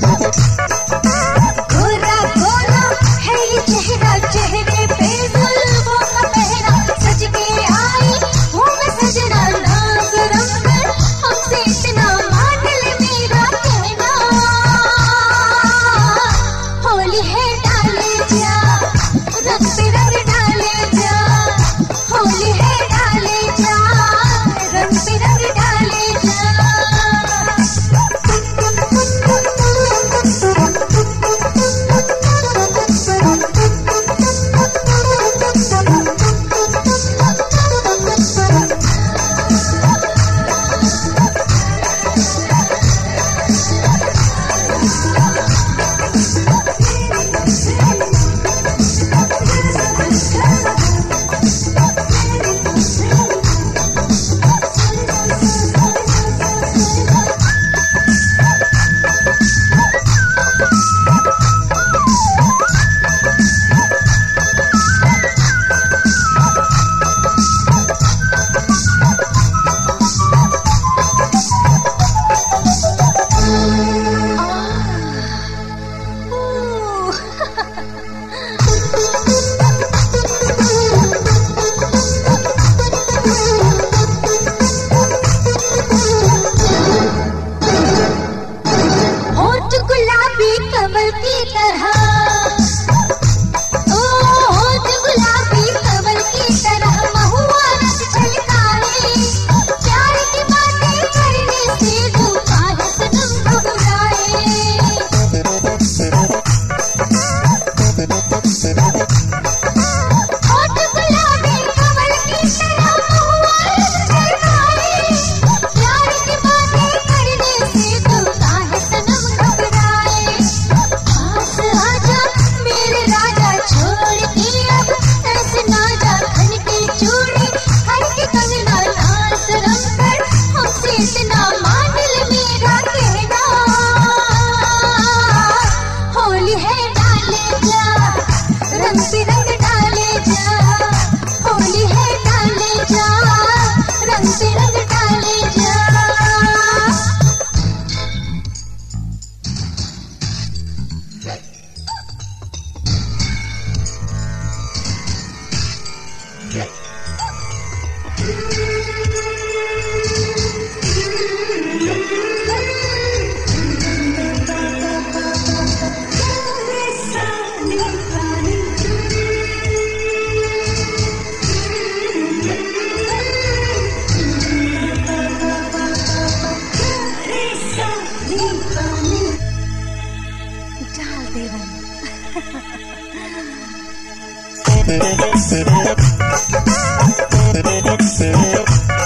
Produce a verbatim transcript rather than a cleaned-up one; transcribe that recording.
गोरा गोरा है ये चेहरा, चेहरे पे जुल्फों का पहरा, सज के आई हूँ मैं सजना, नाज रंग हमसे इतना मान ले मेरा कहना। होली है डाले जा, रंग पे रंग डाले जा, होली है डाले जा, रंग पे रंग डाले जा। होठ गुलाबी कमल की तरह, ओ होठ गुलाबी कमल की तरह, महुआ रस छलकाए, प्यार की बातें करने से तू काहे सनम घबराए। होठ गुलाबी कमल की तरह, महुआ रस छलकाए, प्यार की बातें करने से तू काहे सनम घबराए। पास आजा मेरे राजा, छोड़ के अब ऐसे ना जा, खन के चूड़ी खन के कंगना, नाच रंग कर हमसे इतना मान ले मेरा कहना। होली है डाले जा, रंग पे रंग डाले जा, होली है डाले जा, रंग पे रंग डाले जा। डाल दे रंग।